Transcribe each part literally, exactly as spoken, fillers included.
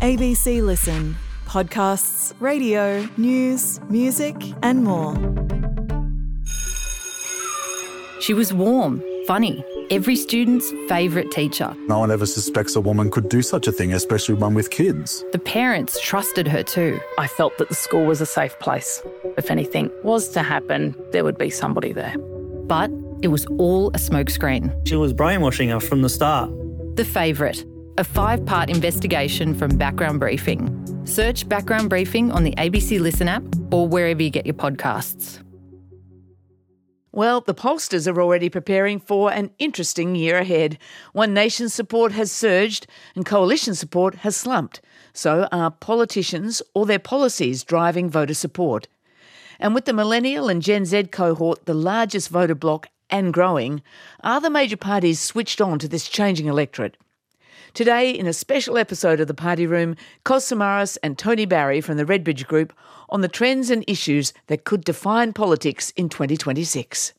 A B C Listen. Podcasts, radio, news, music and more. She was warm, funny, every student's favourite teacher. No one ever suspects a woman could do such a thing, especially one with kids. The parents trusted her too. I felt that the school was a safe place. If anything was to happen, there would be somebody there. But it was all a smokescreen. She was brainwashing us from the start. The Favourite, a five-part investigation from Background Briefing. Search Background Briefing on the A B C Listen app or wherever you get your podcasts. Well, the pollsters are already preparing for an interesting year ahead. One Nation's support has surged and coalition support has slumped. So are politicians or their policies driving voter support? And with the millennial and Gen Z cohort the largest voter bloc and growing, are the major parties switched on to this changing electorate? Today, in a special episode of The Party Room, Kos Samaras and Tony Barry from the Redbridge Group on the trends and issues that could define politics in twenty twenty-six.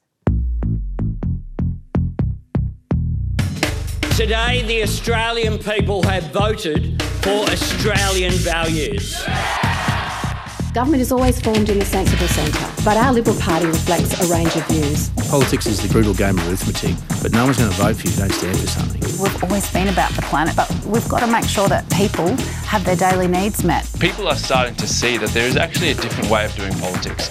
Today, the Australian people have voted for Australian values. Government is always formed in the sensible centre, but our Liberal Party reflects a range of views. Politics is the brutal game of arithmetic, but no one's going to vote for you who don't stand for something. We've always been about the planet, but we've got to make sure that people have their daily needs met. People are starting to see that there is actually a different way of doing politics.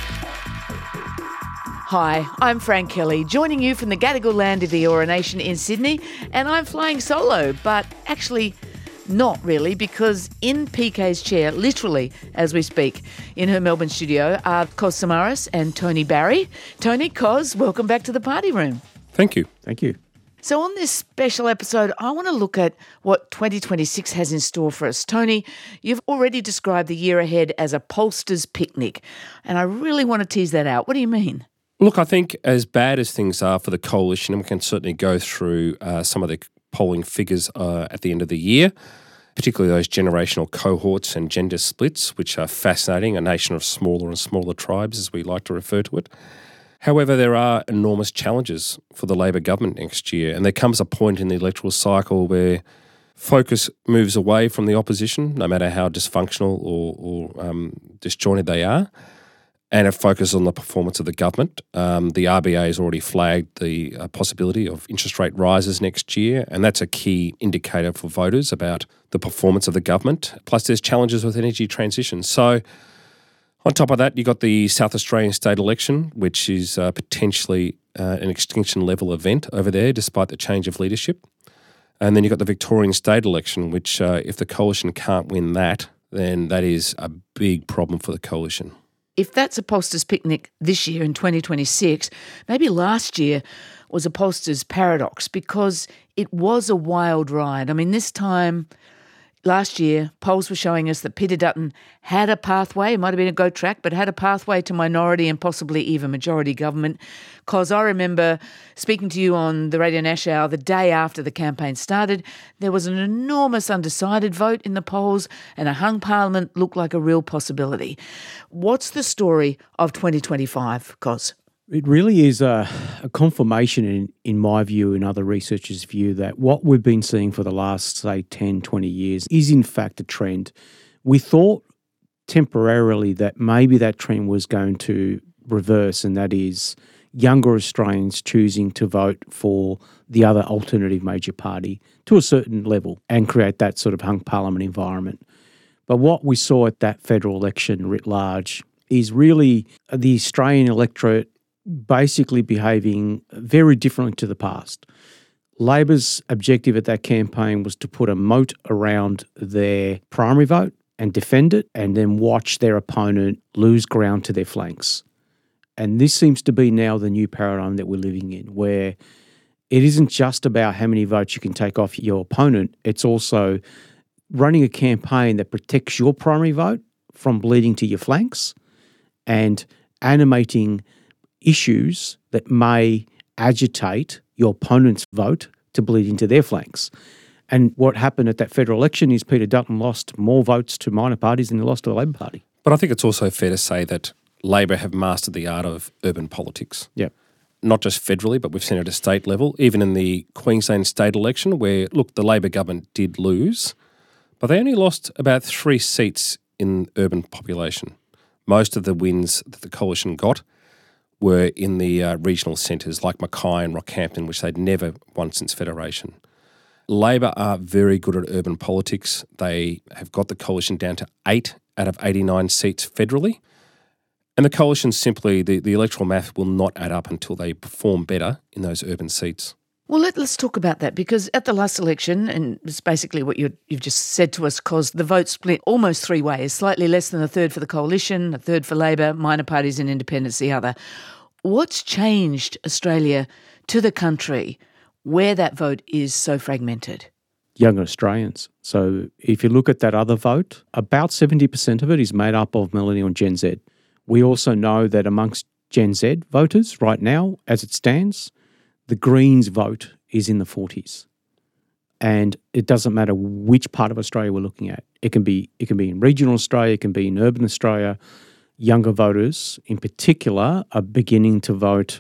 Hi, I'm Fran Kelly, joining you from the Gadigal land of the Eora Nation in Sydney, and I'm flying solo, but actually not really, because in P K's chair, literally as we speak, in her Melbourne studio are Kos Samaras and Tony Barry. Tony, Kos, welcome back to the Party Room. Thank you. Thank you. So on this special episode, I want to look at what twenty twenty-six has in store for us. Tony, you've already described the year ahead as a pollster's picnic, and I really want to tease that out. What do you mean? Look, I think as bad as things are for the coalition, and we can certainly go through uh, some of the polling figures uh, at the end of the year, particularly those generational cohorts and gender splits, which are fascinating, a nation of smaller and smaller tribes, as we like to refer to it. However, there are enormous challenges for the Labor government next year, and there comes a point in the electoral cycle where focus moves away from the opposition, no matter how dysfunctional or, or um, disjointed they are, and it focuses on the performance of the government. Um, the R B A has already flagged the uh, possibility of interest rate rises next year, and that's a key indicator for voters about the performance of the government. Plus, there's challenges with energy transition. So, on top of that, you've got the South Australian state election, which is uh, potentially uh, an extinction-level event over there, despite the change of leadership. And then you've got the Victorian state election, which, uh, if the coalition can't win that, then that is a big problem for the coalition. If that's a pollster's picnic this year in twenty twenty-six, maybe last year was a pollster's paradox because it was a wild ride. I mean, this time last year, polls were showing us that Peter Dutton had a pathway, it might have been a go track, but had a pathway to minority and possibly even majority government. Because I remember speaking to you on the Radio Nash Hour the day after the campaign started, there was an enormous undecided vote in the polls and a hung parliament looked like a real possibility. What's the story of twenty twenty-five, Kos? It really is a, a confirmation, in, in my view and other researchers' view, that what we've been seeing for the last, say, ten, twenty years is in fact a trend. We thought temporarily that maybe that trend was going to reverse, and that is younger Australians choosing to vote for the other alternative major party to a certain level and create that sort of hung parliament environment. But what we saw at that federal election writ large is really the Australian electorate basically behaving very differently to the past. Labor's objective at that campaign was to put a moat around their primary vote and defend it, and then watch their opponent lose ground to their flanks. And this seems to be now the new paradigm that we're living in, where it isn't just about how many votes you can take off your opponent, it's also running a campaign that protects your primary vote from bleeding to your flanks and animating issues that may agitate your opponent's vote to bleed into their flanks. And what happened at that federal election is Peter Dutton lost more votes to minor parties than he lost to the Labor Party. But I think it's also fair to say that Labor have mastered the art of urban politics. Yeah. Not just federally, but we've seen it at a state level, even in the Queensland state election where, look, the Labor government did lose, but they only lost about three seats in urban population. Most of the wins that the coalition got were in the uh, regional centres like Mackay and Rockhampton, which they'd never won since Federation. Labor are very good at urban politics. They have got the coalition down to eight out of eighty-nine seats federally. And the coalition simply, the, the electoral math will not add up until they perform better in those urban seats. Well, let, let's talk about that, because at the last election, and it's basically what you, you've just said to us, cause the vote split almost three ways, slightly less than a third for the coalition, a third for Labor, minor parties and independents the other. What's changed Australia to the country where that vote is so fragmented? Younger Australians. So if you look at that other vote, about seventy percent of it is made up of millennial and Gen Z. We also know that amongst Gen Z voters right now, as it stands, the Greens vote is in the forties. And it doesn't matter which part of Australia we're looking at. It can be it can be in regional Australia, it can be in urban Australia. Younger voters in particular are beginning to vote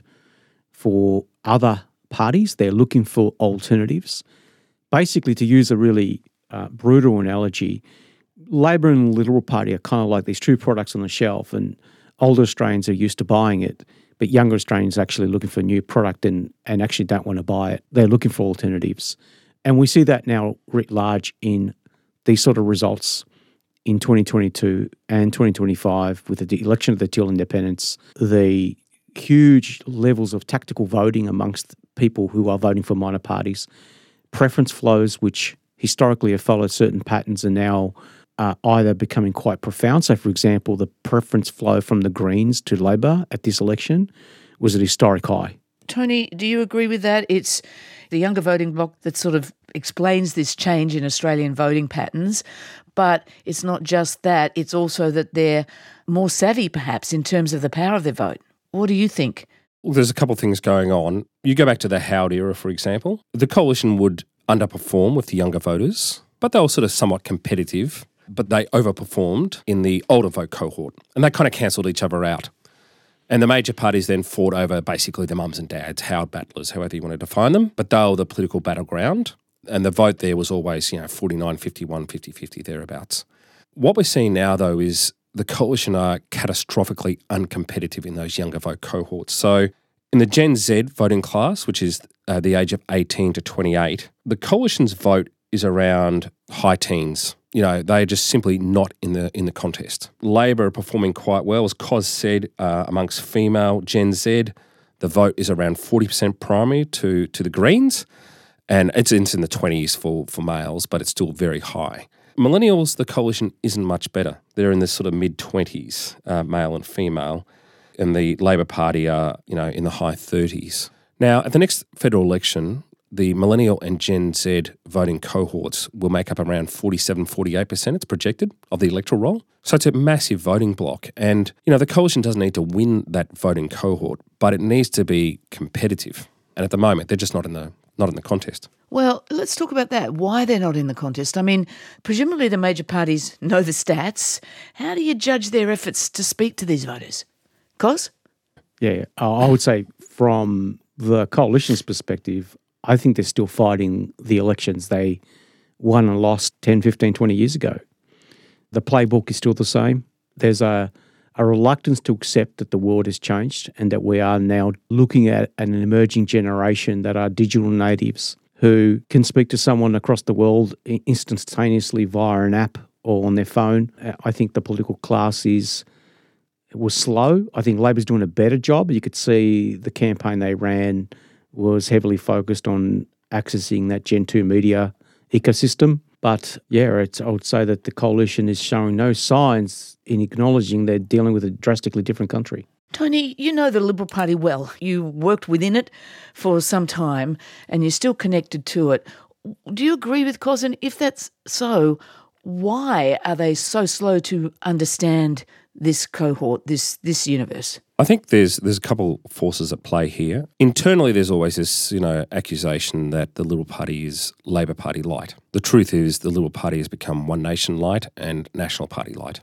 for other parties. They're looking for alternatives. Basically, to use a really uh, brutal analogy, Labor and the Liberal Party are kind of like these two products on the shelf, and older Australians are used to buying it, but younger Australians are actually looking for a new product and, and actually don't want to buy it. They're looking for alternatives. And we see that now writ large in these sort of results in twenty twenty-two and twenty twenty-five with the election of the Teal Independents, the huge levels of tactical voting amongst people who are voting for minor parties, preference flows which historically have followed certain patterns are now uh, either becoming quite profound. So, for example, the preference flow from the Greens to Labor at this election was at a historic high. Tony, do you agree with that? It's the younger voting bloc that sort of explains this change in Australian voting patterns, but it's not just that, it's also that they're more savvy perhaps in terms of the power of their vote. What do you think? Well, there's a couple of things going on. You go back to the Howard era, for example. The coalition would underperform with the younger voters, but they were sort of somewhat competitive, but they overperformed in the older vote cohort, and they kind of cancelled each other out. And the major parties then fought over basically the mums and dads, Howard battlers, however you want to define them, but they were the political battleground, and the vote there was always, you know, forty-nine, fifty-one, fifty-fifty, thereabouts. What we're seeing now, though, is the coalition are catastrophically uncompetitive in those younger vote cohorts. So in the Gen Z voting class, which is uh, the age of eighteen to twenty-eight, the coalition's vote is around high teens. You know, they're just simply not in the in the contest. Labor are performing quite well. As Cos said, uh, amongst female Gen Z, the vote is around forty percent primary to to the Greens, and it's, it's in the twenties for, for males, but it's still very high. Millennials, the coalition isn't much better. They're in the sort of mid-twenties, uh, male and female, and the Labor Party are, you know, in the high thirties. Now, at the next federal election, the millennial and Gen Z voting cohorts will make up around forty-seven, forty-eight percent, it's projected, of the electoral roll. So it's a massive voting block. And, you know, the coalition doesn't need to win that voting cohort, but it needs to be competitive. And at the moment, they're just not in the not in the contest. Well, let's talk about that, why they're not in the contest. I mean, presumably the major parties know the stats. How do you judge their efforts to speak to these voters? Cos? Yeah, I would say from the coalition's perspective, I think they're still fighting the elections they won and lost ten, fifteen, twenty years ago. The playbook is still the same. There's a, a reluctance to accept that the world has changed and that we are now looking at an emerging generation that are digital natives who can speak to someone across the world instantaneously via an app or on their phone. I think the political class is was slow. I think Labor's doing a better job. You could see the campaign they ran was heavily focused on accessing that Gen two media ecosystem. But yeah, it's, I would say that the coalition is showing no signs in acknowledging they're dealing with a drastically different country. Tony, you know the Liberal Party well. You worked within it for some time and you're still connected to it. Do you agree with Cos? And if that's so, why are they so slow to understand this cohort, this this universe? I think there's there's a couple forces at play here. Internally, there's always this, you know, accusation that the Liberal Party is Labor Party light. The truth is the Liberal Party has become One Nation light and National Party light.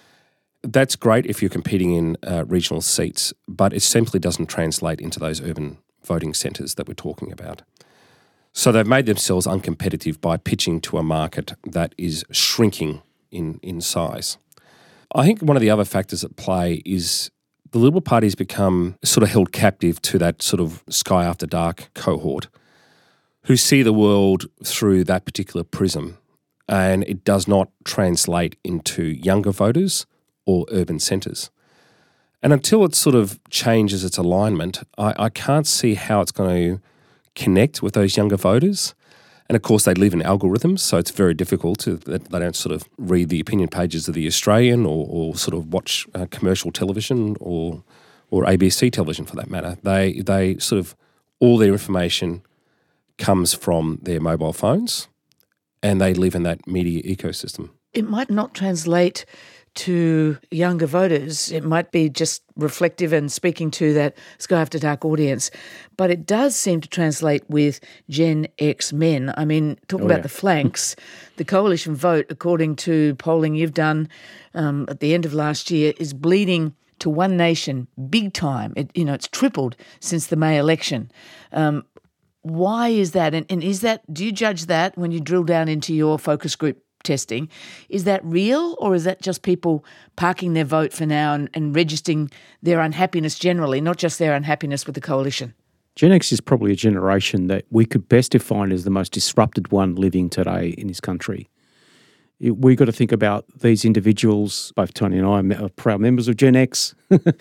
That's great if you're competing in uh, regional seats, but it simply doesn't translate into those urban voting centres that we're talking about. So they've made themselves uncompetitive by pitching to a market that is shrinking in, in size. I think one of the other factors at play is the Liberal Party's become sort of held captive to that sort of Sky After Dark cohort who see the world through that particular prism, and it does not translate into younger voters or urban centres. And until it sort of changes its alignment, I, I can't see how it's going to connect with those younger voters. And of course, they live in algorithms, so it's very difficult to, they don't sort of read the opinion pages of The Australian or, or sort of watch uh, commercial television or or A B C television for that matter. They they sort of, all their information comes from their mobile phones, and they live in that media ecosystem. It might not translate to younger voters. It might be just reflective and speaking to that Sky After Dark audience. But it does seem to translate with Gen X men. I mean, talking Oh, about yeah. the flanks, the coalition vote, according to polling you've done um, at the end of last year, is bleeding to One Nation big time. It, you know, it's tripled since the May election. Um, why is that? And, and is that, do you judge that when you drill down into your focus group testing? Is that real, or is that just people parking their vote for now and, and registering their unhappiness generally, not just their unhappiness with the coalition? Gen X is probably a generation that we could best define as the most disrupted one living today in this country. We've got to think about these individuals, both Tony and I are proud members of Gen X.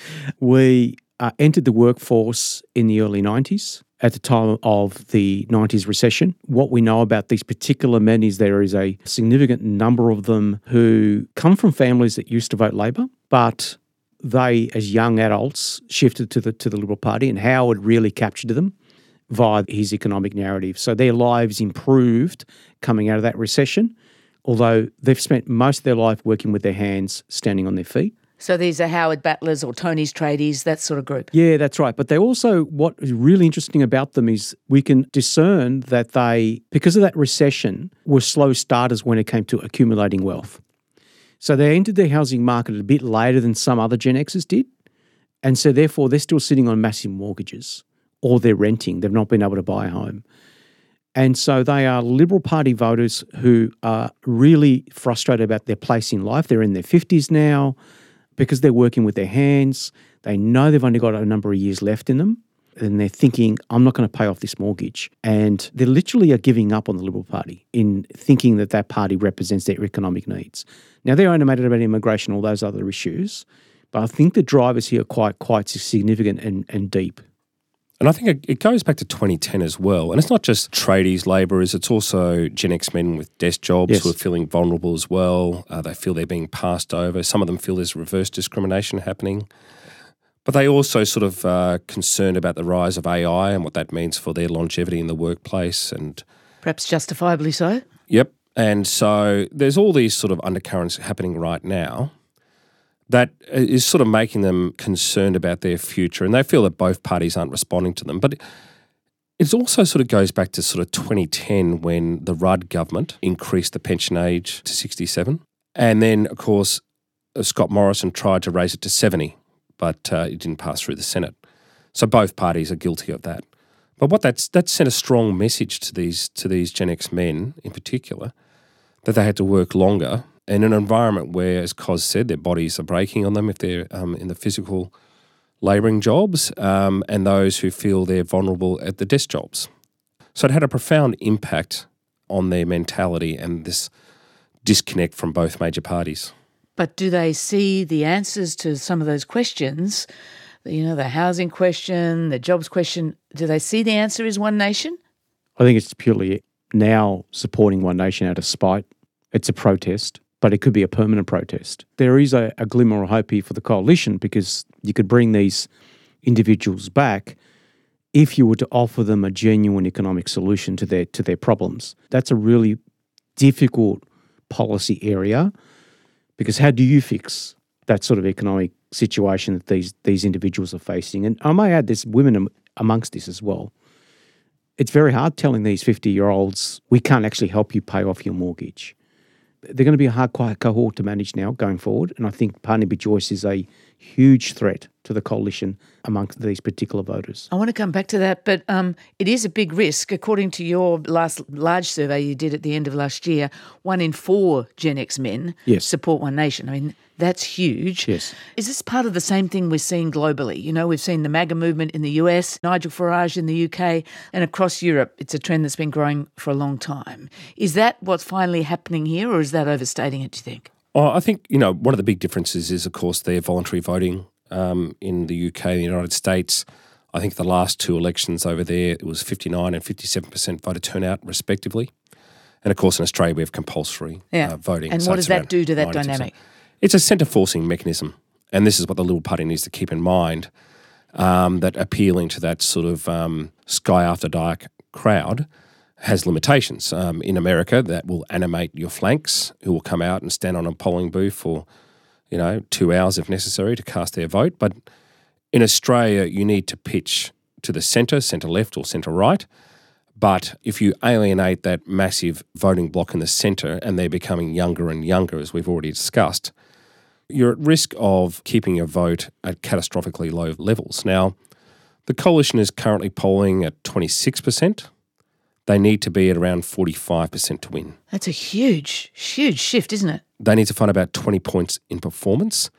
We uh, entered the workforce in the early nineties. At the time of the nineties recession. What we know about these particular men is there is a significant number of them who come from families that used to vote Labor, but they, as young adults, shifted to the to the Liberal Party, and Howard really captured them via his economic narrative. So their lives improved coming out of that recession, although they've spent most of their life working with their hands, standing on their feet. So these are Howard Battlers or Tony's tradies, that sort of group. Yeah, that's right. But they also, what is really interesting about them is we can discern that they, because of that recession, were slow starters when it came to accumulating wealth. So they entered the housing market a bit later than some other Gen Xers did. And so therefore they're still sitting on massive mortgages, or they're renting. They've not been able to buy a home. And so they are Liberal Party voters who are really frustrated about their place in life. They're in their fifties now. Because they're working with their hands, they know they've only got a number of years left in them, and they're thinking, I'm not going to pay off this mortgage. And they literally are giving up on the Liberal Party in thinking that that party represents their economic needs. Now, they're animated about immigration, all those other issues, but I think the drivers here are quite quite significant and, and deep. And I think it, it goes back to twenty ten as well. And it's not just tradies, labourers, it's also Gen X men with desk jobs Yes. who are feeling vulnerable as well. Uh, they feel they're being passed over. Some of them feel there's reverse discrimination happening. But they also sort of uh, concerned about the rise of A I and what that means for their longevity in the workplace. And Perhaps justifiably so. Yep. And so there's all these sort of undercurrents happening right now that is sort of making them concerned about their future, and they feel that both parties aren't responding to them. But it also sort of goes back to sort of twenty ten when the Rudd government increased the pension age to sixty-seven. And then, of course, Scott Morrison tried to raise it to seventy, but uh, it didn't pass through the Senate. So both parties are guilty of that. But what that's that sent a strong message to these to these Gen X men in particular, that they had to work longer in an environment where, as Cos said, their bodies are breaking on them if they're um, in the physical labouring jobs, um, and those who feel they're vulnerable at the desk jobs. So it had a profound impact on their mentality and this disconnect from both major parties. But do they see the answers to some of those questions, you know, the housing question, the jobs question, do they see the answer is One Nation? I think it's purely now supporting One Nation out of spite. It's a protest, but it could be a permanent protest. There is a, a glimmer of hope here for the coalition, because you could bring these individuals back if you were to offer them a genuine economic solution to their to their problems. That's a really difficult policy area, because how do you fix that sort of economic situation that these these individuals are facing? And I may add, there's women am, amongst this as well. It's very hard telling these fifty-year-olds, we can't actually help you pay off your mortgage. They're going to be a hard cohort to manage now going forward, and I think Barnaby Joyce is a huge threat to the coalition amongst these particular voters. I want to come back to that, but um, it is a big risk. According to your last large survey you did at the end of last year, one in four Gen X men yes. support One Nation. I mean, that's huge. Yes. Is this part of the same thing we're seeing globally? You know, we've seen the MAGA movement in the U S, Nigel Farage in the U K, and across Europe. It's a trend that's been growing for a long time. Is that what's finally happening here, or is that overstating it, do you think? Well, I think, you know, one of the big differences is, of course, their voluntary voting um, in the U K and the United States. I think the last two elections over there, it was fifty-nine and fifty-seven percent voter turnout, respectively. And, of course, in Australia, we have compulsory yeah. uh, voting. And so what does that do to that ninety percent. dynamic? It's a centre-forcing mechanism, and this is what the Liberal Party needs to keep in mind, um, that appealing to that sort of um, sky after dark crowd has limitations. Um, in America, that will animate your flanks, who will come out and stand on a polling booth for, you know, two hours if necessary to cast their vote. But in Australia, you need to pitch to the centre, centre-left or centre-right. But if you alienate that massive voting bloc in the centre and they're becoming younger and younger, as we've already discussed, you're at risk of keeping your vote at catastrophically low levels. Now, the coalition is currently polling at twenty-six percent. They need to be at around forty-five percent to win. That's a huge, huge shift, isn't it? They need to find about twenty points in performance.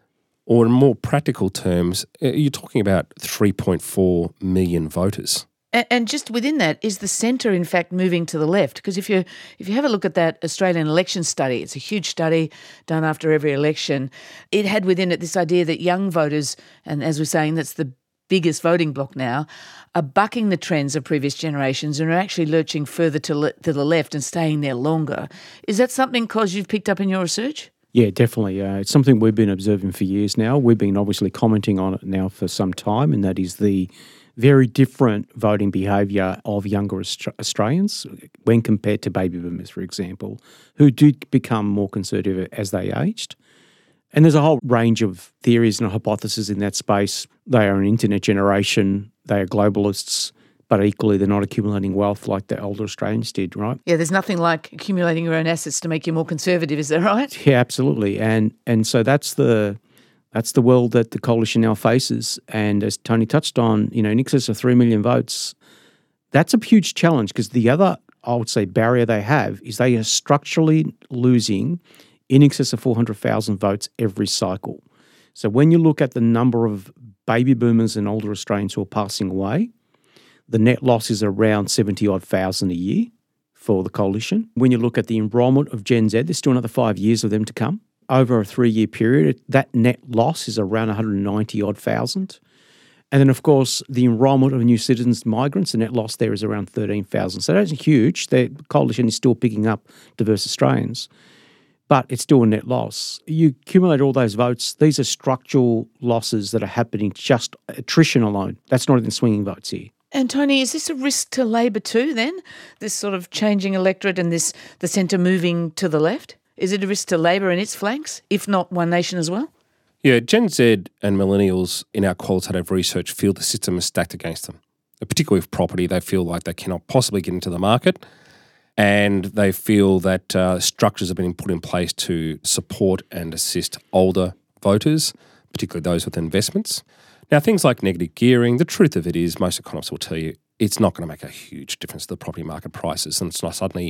Or in more practical terms, you're talking about three point four million voters. And just within that, is the centre, in fact, moving to the left? Because if you if you have a look at that Australian election study, it's a huge study done after every election. It had within it this idea that young voters, and as we're saying, that's the biggest voting bloc now, are bucking the trends of previous generations and are actually lurching further to, le- to the left and staying there longer. Is that something, Cos, you've picked up in your research? Yeah, definitely. Uh, it's something we've been observing for years now. We've been obviously commenting on it now for some time, and that is the very different voting behaviour of younger Aust- Australians when compared to baby boomers, for example, who did become more conservative as they aged. And there's a whole range of theories and hypotheses in that space. They are an internet generation, they are globalists, but equally they're not accumulating wealth like the older Australians did, right? Yeah, there's nothing like accumulating your own assets to make you more conservative, is that right? Yeah, absolutely. And and so that's the that's the world that the coalition now faces. And as Tony touched on, you know, in excess of three million votes, that's a huge challenge because the other, I would say, barrier they have is they are structurally losing in excess of four hundred thousand votes every cycle. So when you look at the number of baby boomers and older Australians who are passing away, the net loss is around seventy-odd thousand a year for the coalition. When you look at the enrolment of Gen Z, there's still another five years of them to come. Over a three-year period, that net loss is around one hundred ninety-odd thousand. And then, of course, the enrolment of new citizens, migrants, the net loss there is around thirteen thousand. So that's huge. The coalition is still picking up diverse Australians, but it's still a net loss. You accumulate all those votes, these are structural losses that are happening just attrition alone. That's not even swinging votes here. And Tony, is this a risk to Labor too then, this sort of changing electorate and this the centre moving to the left? Is it a risk to Labor and its flanks, if not One Nation as well? Yeah, Gen Z and millennials in our qualitative research feel the system is stacked against them. Particularly with property, they feel like they cannot possibly get into the market, and they feel that uh, structures have been put in place to support and assist older voters, particularly those with investments. Now, things like negative gearing, the truth of it is most economists will tell you it's not going to make a huge difference to the property market prices, and it's not suddenly,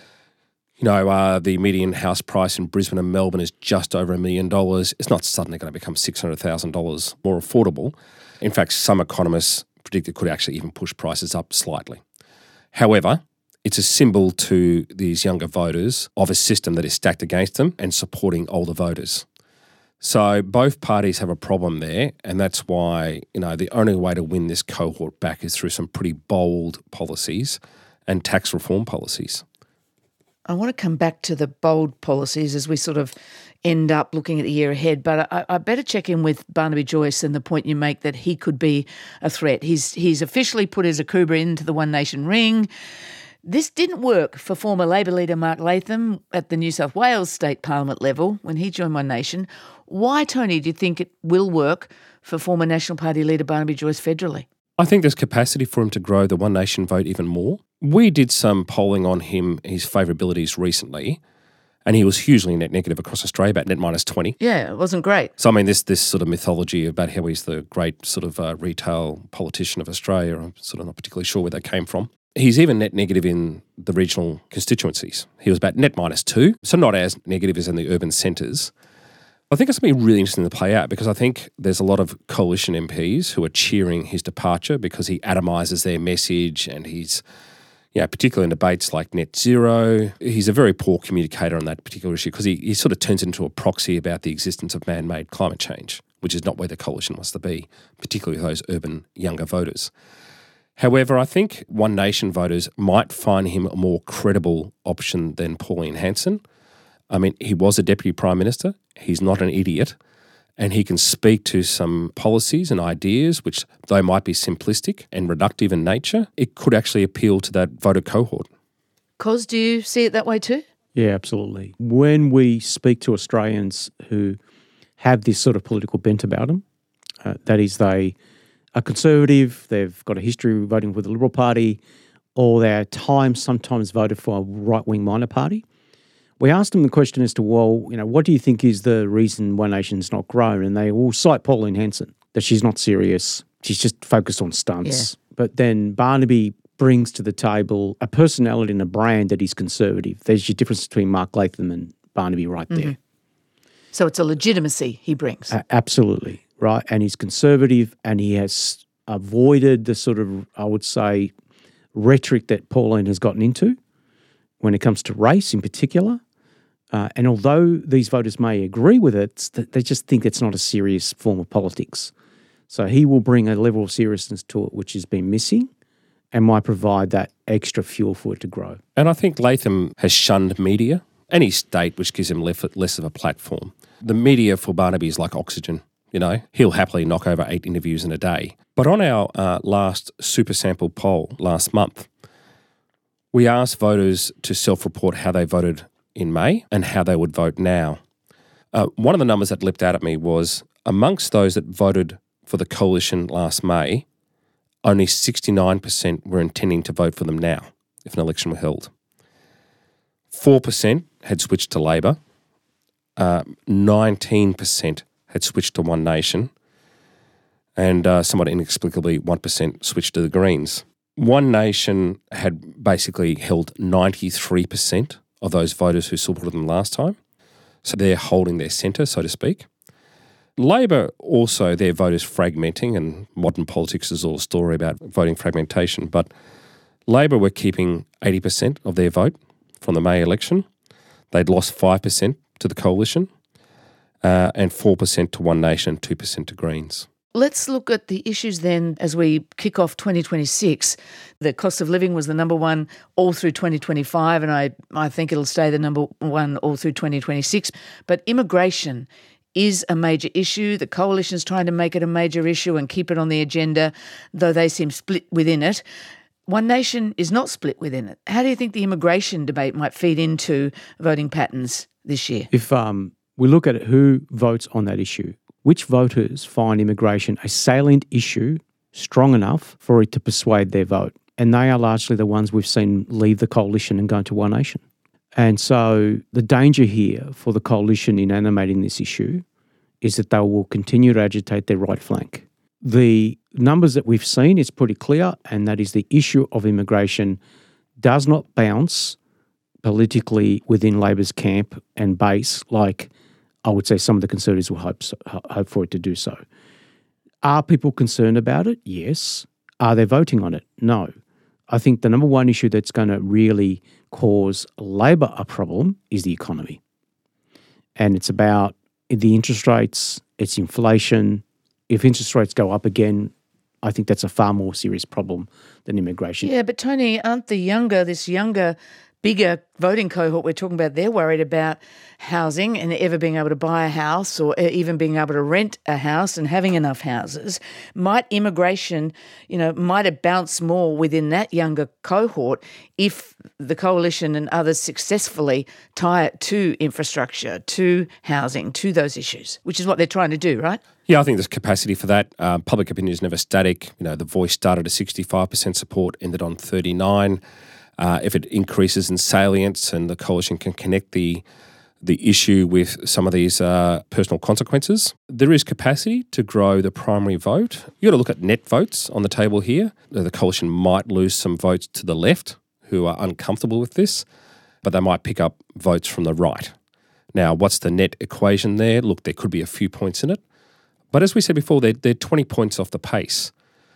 you know, uh, the median house price in Brisbane and Melbourne is just over a million dollars. It's not suddenly going to become six hundred thousand dollars more affordable. In fact, some economists predict it could actually even push prices up slightly. However, it's a symbol to these younger voters of a system that is stacked against them and supporting older voters. So both parties have a problem there, and that's why, you know, the only way to win this cohort back is through some pretty bold policies and tax reform policies. I want to come back to the bold policies as we sort of end up looking at the year ahead, but I, I better check in with Barnaby Joyce and the point you make that he could be a threat. He's he's officially put his Akubra into the One Nation ring. This didn't work for former Labor leader Mark Latham at the New South Wales State Parliament level when he joined One Nation. Why, Tony, do you think it will work for former National Party leader Barnaby Joyce federally? I think there's capacity for him to grow the One Nation vote even more. We did some polling on him, his favourabilities recently, And he was hugely net negative across Australia, about net minus twenty. Yeah, it wasn't great. So, I mean, this this sort of mythology about how he's the great sort of uh, retail politician of Australia, I'm sort of not particularly sure where that came from. He's even net negative in the regional constituencies. He was about net minus two, so not as negative as in the urban centres. I think it's going to be really interesting to play out because I think there's a lot of coalition M Ps who are cheering his departure because he atomises their message and he's, you know, particularly in debates like net zero, he's a very poor communicator on that particular issue because he, he sort of turns into a proxy about the existence of man-made climate change, which is not where the coalition wants to be, particularly those urban younger voters. However, I think One Nation voters might find him a more credible option than Pauline Hanson. I mean, he was a Deputy Prime Minister. He's not an idiot. And he can speak to some policies and ideas which, though might be simplistic and reductive in nature, it could actually appeal to that voter cohort. Cos, do you see it that way too? Yeah, absolutely. When we speak to Australians who have this sort of political bent about them, uh, that is, they are conservative, they've got a history of voting for the Liberal Party, or they at times sometimes voted for a right-wing minor party, we asked them the question as to, well, you know, what do you think is the reason One Nation's not grown? And they all cite Pauline Hanson, that she's not serious. She's just focused on stunts. Yeah. But then Barnaby brings to the table a personality and a brand that is conservative. There's your difference between Mark Latham and Barnaby right there. Mm-hmm. So it's a legitimacy he brings. Uh, absolutely, right? And he's conservative and he has avoided the sort of, I would say, rhetoric that Pauline has gotten into when it comes to race in particular. Uh, and although these voters may agree with it, they just think it's not a serious form of politics. So he will bring a level of seriousness to it which has been missing and might provide that extra fuel for it to grow. And I think Latham has shunned media and his state, which gives him less of a platform. The media for Barnaby is like oxygen. You know, he'll happily knock over eight interviews in a day. But on our uh, last super sample poll last month, we asked voters to self-report how they voted in May and how they would vote now. Uh, one of the numbers that leapt out at me was amongst those that voted for the coalition last May, only sixty-nine percent were intending to vote for them now if an election were held. four percent had switched to Labor, uh, nineteen percent had switched to One Nation, and uh, somewhat inexplicably one percent switched to the Greens. One Nation had basically held ninety-three percent of those voters who supported them last time. So they're holding their centre, so to speak. Labor also, their voters fragmenting, and modern politics is all a story about voting fragmentation, but Labor were keeping eighty percent of their vote from the May election. They'd lost five percent to the coalition uh, and four percent to One Nation, two percent to Greens. Let's look at the issues then as we kick off twenty twenty-six. The cost of living was the number one all through twenty twenty-five, and I, I think it'll stay the number one all through twenty twenty-six. But immigration is a major issue. The coalition's trying to make it a major issue and keep it on the agenda, though they seem split within it. One Nation is not split within it. How do you think the immigration debate might feed into voting patterns this year? If um, we look at who votes on that issue, which voters find immigration a salient issue strong enough for it to persuade their vote? And they are largely the ones we've seen leave the coalition and go to One Nation. And so the danger here for the coalition in animating this issue is that they will continue to agitate their right flank. The numbers that we've seen is pretty clear, and that is the issue of immigration does not bounce politically within Labor's camp and base like I would say some of the Conservatives will hope, so, hope for it to do so. Are people concerned about it? Yes. Are they voting on it? No. I think the number one issue that's going to really cause Labor a problem is the economy. And it's about the interest rates, it's inflation. If interest rates go up again, I think that's a far more serious problem than immigration. Yeah, but Tony, aren't the younger, this younger, bigger voting cohort we're talking about, they're worried about housing and ever being able to buy a house or even being able to rent a house and having enough houses. Might immigration, you know, might it bounce more within that younger cohort if the coalition and others successfully tie it to infrastructure, to housing, to those issues, which is what they're trying to do, right? Yeah, I think there's capacity for that. Uh, public opinion is never static. You know, the Voice started at sixty-five percent support, ended on thirty-nine. Uh, if it increases in salience and the coalition can connect the the issue with some of these uh, personal consequences. There is capacity to grow the primary vote. You've got to look at net votes on the table here. The coalition might lose some votes to the left who are uncomfortable with this, but they might pick up votes from the right. Now, what's the net equation there? Look, there could be a few points in it. But as we said before, they're, they're twenty points off the pace.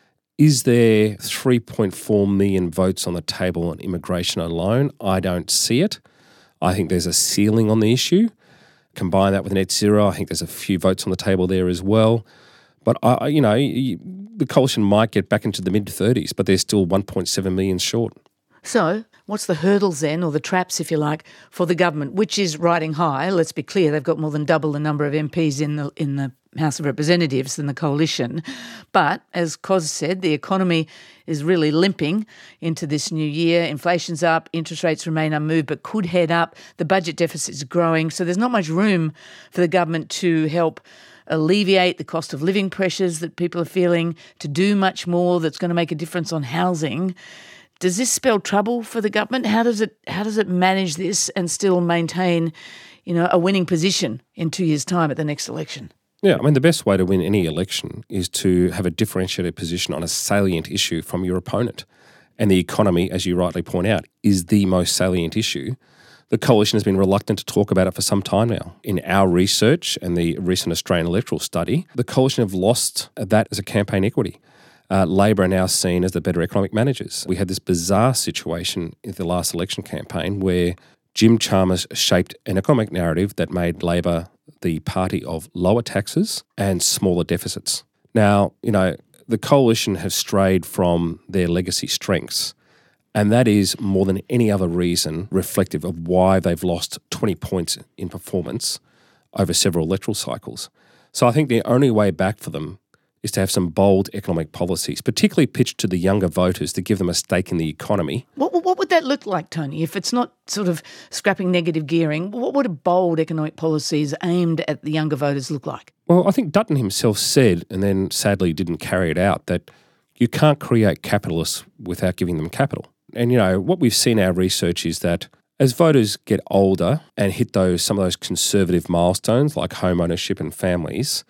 Is there three point four million votes on the table on immigration alone? I don't see it. I think there's a ceiling on the issue. Combine that with net zero, I think there's a few votes on the table there as well. But, I, you know, the coalition might get back into the mid-thirties, but they're still one point seven million short. So what's the hurdles then, or the traps, if you like, for the government, which is riding high? Let's be clear, they've got more than double the number of M Ps in the in the House of Representatives than the coalition. But as Cos said, the economy is really limping into this new year. Inflation's up, interest rates remain unmoved but could head up. The budget deficit is growing, so there's not much room for the government to help alleviate the cost of living pressures that people are feeling, to do much more that's going to make a difference on housing. Does this spell trouble for the government? How does it how does it manage this and still maintain, you know, a winning position in two years' time at the next election? Yeah, I mean, the best way to win any election is to have a differentiated position on a salient issue from your opponent. And the economy, as you rightly point out, is the most salient issue. The coalition has been reluctant to talk about it for some time now. In our research and the recent Australian electoral study, the coalition have lost that as a campaign equity. Uh, Labor are now seen as the better economic managers. We had this bizarre situation in the last election campaign where Jim Chalmers shaped an economic narrative that made Labor the party of lower taxes and smaller deficits. Now, you know, the coalition have strayed from their legacy strengths, and that is more than any other reason reflective of why they've lost twenty points in performance over several electoral cycles. So I think the only way back for them is to have some bold economic policies, particularly pitched to the younger voters to give them a stake in the economy. What, what would that look like, Tony? If it's not sort of scrapping negative gearing, what would a bold economic policies aimed at the younger voters look like? Well, I think Dutton himself said, and then sadly didn't carry it out, that you can't create capitalists without giving them capital. And, you know, what we've seen in our research is that as voters get older and hit those some of those conservative milestones like home ownership and families,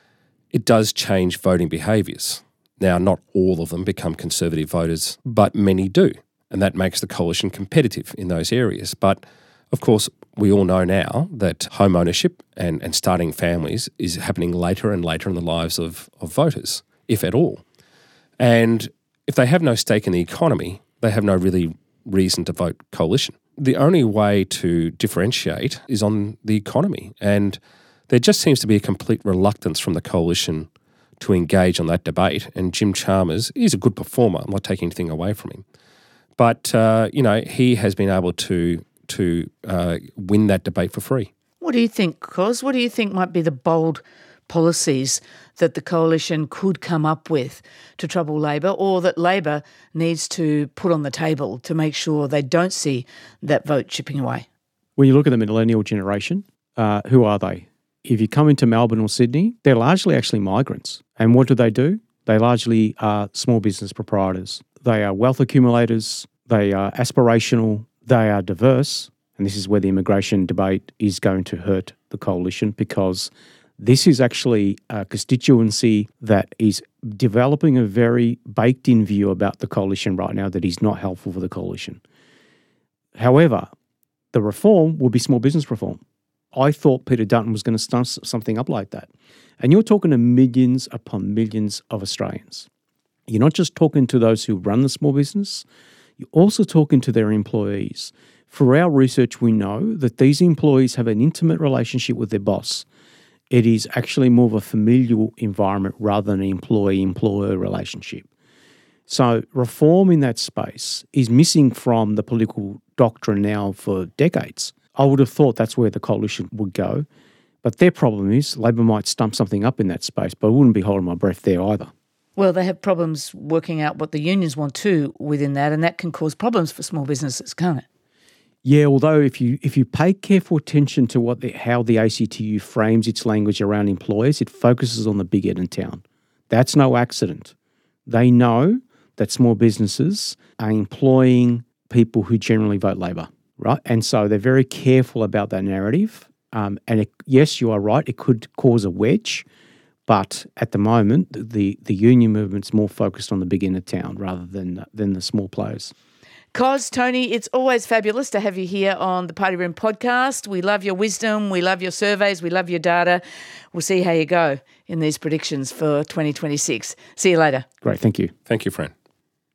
it does change voting behaviours. Now, not all of them become conservative voters, but many do, and that makes the coalition competitive in those areas. But, of course, we all know now that home ownership and, and starting families is happening later and later in the lives of, of voters, if at all. And if they have no stake in the economy, they have no really reason to vote coalition. The only way to differentiate is on the economy, and there just seems to be a complete reluctance from the coalition to engage on that debate. And Jim Chalmers is a good performer. I'm not taking anything away from him. But, uh, you know, he has been able to to uh, win that debate for free. What do you think, Cos? What do you think might be the bold policies that the coalition could come up with to trouble Labor, or that Labor needs to put on the table to make sure they don't see that vote chipping away? When you look at the millennial generation, uh, who are they? If you come into Melbourne or Sydney, they're largely actually migrants. And what do they do? They largely are small business proprietors. They are wealth accumulators. They are aspirational. They are diverse. And this is where the immigration debate is going to hurt the coalition, because this is actually a constituency that is developing a very baked-in view about the coalition right now that is not helpful for the coalition. However, the reform will be small business reform. I thought Peter Dutton was going to start something up like that. And you're talking to millions upon millions of Australians. You're not just talking to those who run the small business, you're also talking to their employees. For our research, we know that these employees have an intimate relationship with their boss. It is actually more of a familial environment rather than an employee-employer relationship. So reform in that space is missing from the political doctrine now for decades. I would have thought that's where the coalition would go. But their problem is Labor might stump something up in that space, but I wouldn't be holding my breath there either. Well, they have problems working out what the unions want too within that, and that can cause problems for small businesses, can't it? Yeah, although if you if you pay careful attention to what the, how the A C T U frames its language around employers, it focuses on the big end of town. That's no accident. They know that small businesses are employing people who generally vote Labor. right? And so they're very careful about that narrative. Um, and it, yes, you are right, it could cause a wedge, but at the moment, the, the union movement's more focused on the big end of town rather than, than the small players. Cos, Tony, it's always fabulous to have you here on the Party Room podcast. We love your wisdom, we love your surveys, we love your data. We'll see how you go in these predictions for twenty twenty-six. See you later. Great, thank you. Thank you, Fran.